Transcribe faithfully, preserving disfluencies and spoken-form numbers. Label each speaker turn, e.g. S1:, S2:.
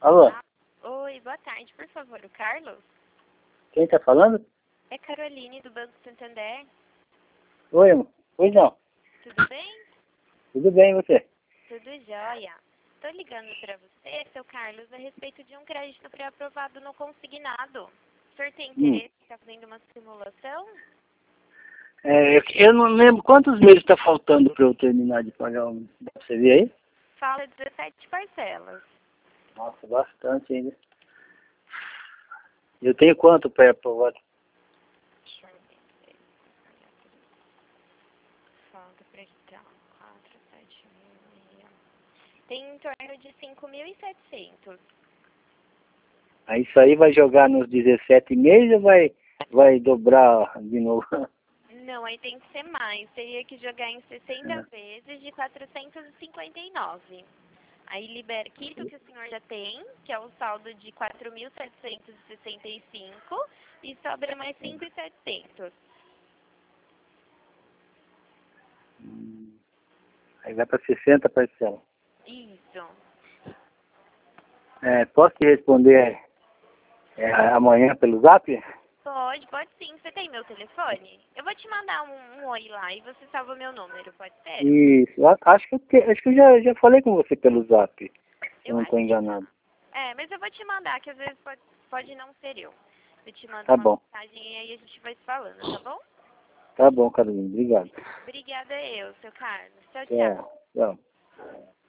S1: Alô?
S2: Ah, oi, boa tarde, por favor, o Carlos?
S1: Quem tá falando?
S2: É Caroline, do Banco Santander.
S1: Oi, amor. Pois não.
S2: Tudo bem?
S1: Tudo bem, e você?
S2: Tudo jóia. Tô ligando pra você, seu Carlos, a respeito de um crédito pré-aprovado no consignado. O senhor tem
S1: Hum.
S2: interesse em estar fazendo uma simulação?
S1: É, eu, eu não lembro quantos meses tá faltando pra eu terminar de pagar o... Dá pra você ver aí?
S2: Fala dezessete parcelas.
S1: Nossa, bastante ainda. Eu tenho quanto pré-aprovado?
S2: Deixa eu ver. Falta pra então. quatro, sete, meia. Tem em torno de cinco mil e setecentos.
S1: Aí isso aí vai jogar nos dezessete meses ou vai, vai dobrar de novo?
S2: Não, aí tem que ser mais. Teria que jogar em sessenta vezes de quatrocentos e cinquenta e nove. Aí libera, quito que o senhor já tem, que é o saldo de quatro mil setecentos e sessenta e cinco, e sobra mais cinco mil e setecentos.
S1: Hum. Aí vai pra sessenta parcelas.
S2: Isso.
S1: É, posso te responder é, amanhã pelo zap?
S2: Pode, pode sim. Você tem meu telefone? Eu vou te mandar um, um oi lá e você salva meu número, pode ser?
S1: Isso. A- Acho que, eu te- acho que eu já, já falei com você pelo zap. Se eu
S2: Eu
S1: não
S2: acho
S1: estou
S2: que já.
S1: enganado.
S2: É, mas eu vou te mandar, que às vezes pode, pode não ser eu. Eu te mando
S1: Tá
S2: uma
S1: bom.
S2: mensagem e aí a gente vai se falando, tá bom?
S1: Tá bom, Carolina. Obrigado.
S2: Obrigada eu, seu Carlos. Tchau, tchau.
S1: Tchau. Tchau.